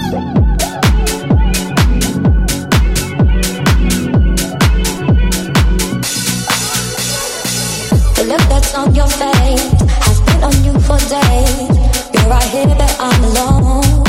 The look that's on your face has been on you for days. You're right here, but I'm alone.